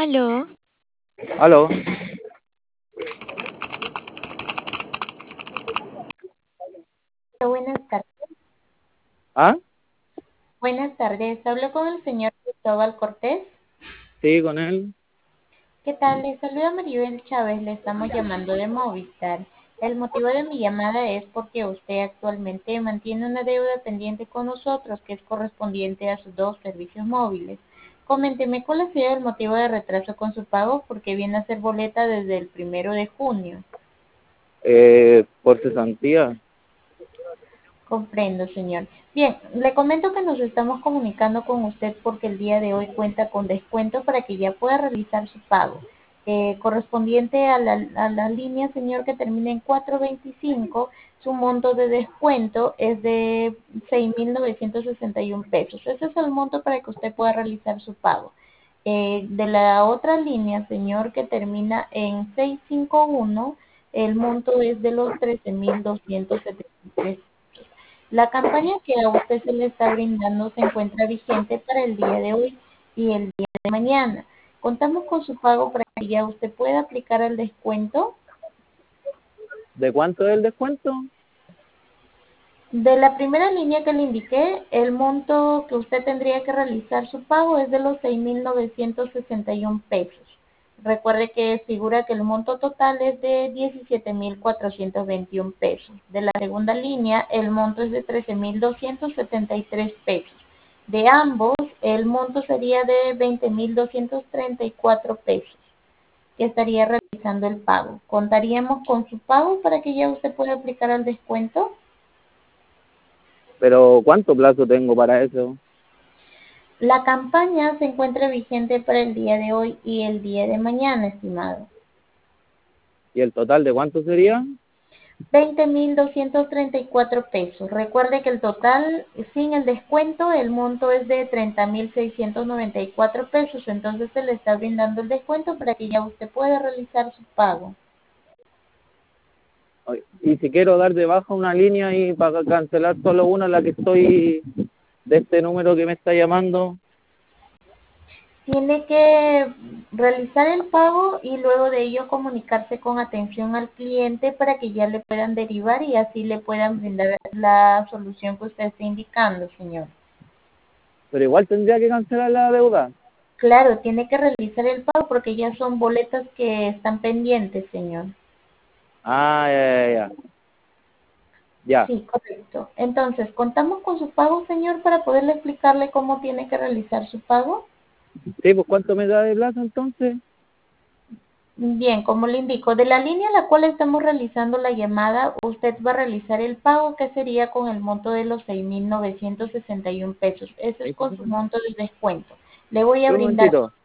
Aló, Aló, Buenas tardes. ¿ah? Buenas tardes. Hablo con el señor Cristóbal Cortés. Sí, con él. ¿Qué tal? Le saluda Maribel Chávez. Le estamos llamando de Movistar. El motivo de mi llamada es porque usted actualmente mantiene una deuda pendiente con nosotros que es correspondiente a sus dos servicios móviles. Coménteme cuál ha sido el motivo de retraso con su pago porque viene a ser boleta desde el 1 de junio. Por cesantía. Comprendo, señor. Bien, le comento que nos estamos comunicando con usted porque el día de hoy cuenta con descuento para que ya pueda realizar su pago. Correspondiente a la línea, señor, que termina en 425, su monto de descuento es de 6.961 pesos. Ese es el monto para que usted pueda realizar su pago. De la otra línea, señor, que termina en 651, el monto es de los 13.273. La campaña que a usted se le está brindando se encuentra vigente para el día de hoy y el día de mañana. Contamos con su pago para que ya usted pueda aplicar el descuento. ¿De cuánto es el descuento? De la primera línea que le indiqué, el monto que usted tendría que realizar su pago es de los 6.961 pesos. Recuerde que figura que el monto total es de 17.421 pesos. De la segunda línea, el monto es de 13.273 pesos. De ambos, el monto sería de 20.234 pesos que estaría realizando el pago. ¿Contaríamos con su pago para que ya usted pueda aplicar el descuento? Pero ¿cuánto plazo tengo para eso? La campaña se encuentra vigente para el día de hoy y el día de mañana, estimado. ¿Y el total de cuánto sería? 20.234 pesos. Recuerde que el total, sin el descuento, el monto es de 30.694 pesos. Entonces se le está brindando el descuento para que ya usted pueda realizar su pago. Y si quiero dar de baja una línea y para cancelar solo una, la que estoy de este número que me está llamando, Tiene que realizar el pago y luego de ello comunicarse con atención al cliente para que ya le puedan derivar y así le puedan brindar la solución que usted está indicando, señor. pero igual tendría que cancelar la deuda. Claro, tiene que realizar el pago porque ya son boletas que están pendientes, señor. Ah, ya. Ya. Sí, correcto. Entonces, ¿contamos con su pago, señor, para poderle explicarle cómo tiene que realizar su pago? Sí, pues ¿cuánto me da de plazo entonces? Bien, como le indico, de la línea a la cual estamos realizando la llamada, usted va a realizar el pago que sería con el monto de los 6.961 pesos. Ese es con su monto de descuento. Le voy a Un brindar momentito.